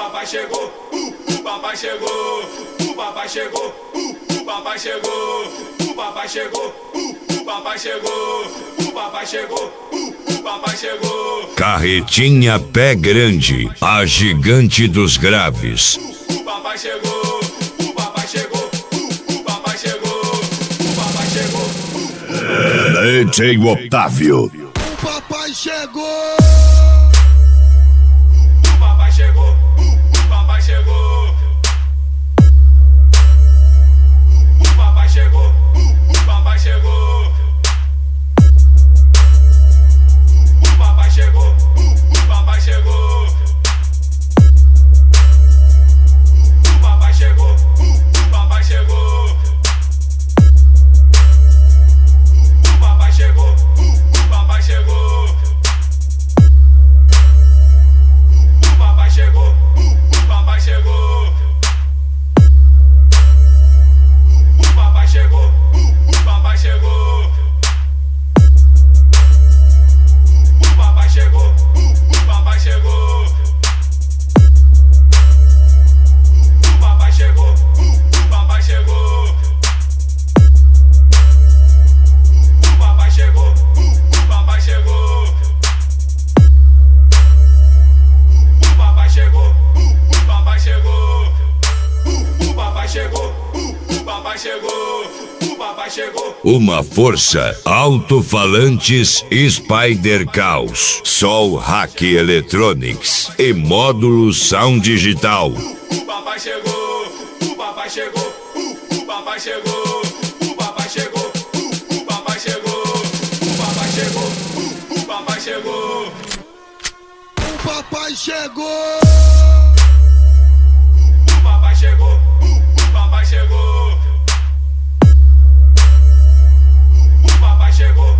papai chegou, o papai chegou, o papai chegou, o papai chegou, o papai chegou, o papai chegou, o papai chegou, o papai chegou. Carretinha Pé Grande, a gigante dos graves. O papai chegou, o papai chegou, o papai chegou, o papai chegou. DJ Otávio. O papai chegou. O papai chegou, o papai chegou. O papai chegou, o papai chegou. O papai chegou, o papai chegou. O papai chegou, o papai chegou. O papai chegou, o papai chegou. O papai chegou, o papai chegou. O papai chegou, o papai chegou. O papai chegou, o papai chegou. O papai chegou, o papai chegou. O papai chegou, o papai chegou. O papai chegou, o papai chegou. O papai chegou, o papai chegou. O papai chegou. Uma força, alto-falantes Spider Caos, Sol Hack Electronics e módulo Sound Digital. O papai chegou, o papai chegou, o papai chegou, o papai chegou, o papai chegou, o papai chegou, o papai chegou. O papai chegou. O papai chegou, o papai chegou. O papai chegou.